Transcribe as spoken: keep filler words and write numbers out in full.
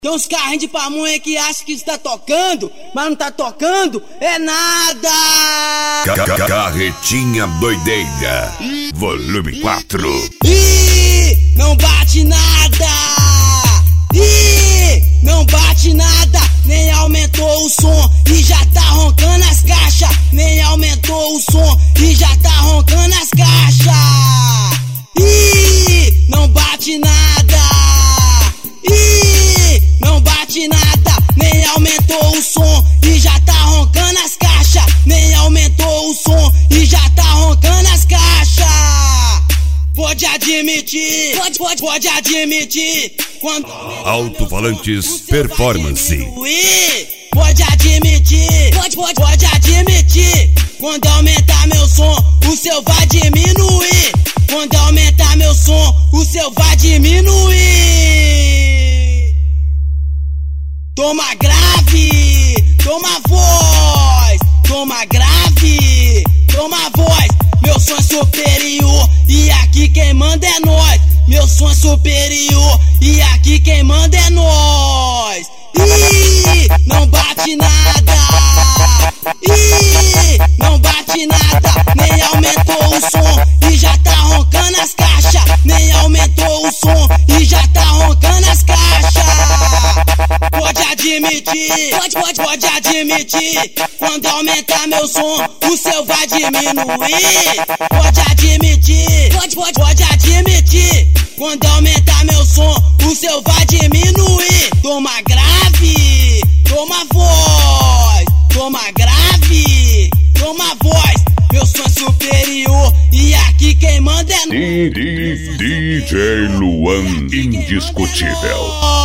Tem uns carrinhos de pamonha que acham que está tocando, mas não tá tocando, é nada! Carretinha doideira, volume quatro. Ih, não bate nada! Ih, não bate nada! Nem aumentou o som e já tá roncando as caixas. Nem aumentou o som e já tá roncando as caixas. Ih, não bate nada! Ih, não bate nada, nem aumentou o som e já tá roncando as caixas. Nem aumentou o som e já tá roncando as caixas. Pode admitir, pode, pode, pode admitir. Quando Alto-falantes Performance. Pode admitir, pode, pode, pode admitir. Quando aumentar meu som, o seu vai diminuir. Quando aumentar meu som, o seu vai diminuir. Toma grave, toma voz, toma grave, toma voz. Meu som é superior e aqui quem manda é nós. Meu som é superior e aqui quem manda é nós. Ih, não bate nada. Ih, não bate nada. Nem aumentou o som e já tá roncando as caixas. Nem aumentou o som e já tá roncando as caixas. Pode admitir, pode, pode, pode admitir. Quando aumentar meu som, o seu vai diminuir. Pode admitir, pode, pode, pode admitir. Quando aumentar meu som, o seu vai diminuir. Toma grave, toma voz, toma grave, toma voz. Meu som é superior e aqui quem manda é D J Luan Indiscutível.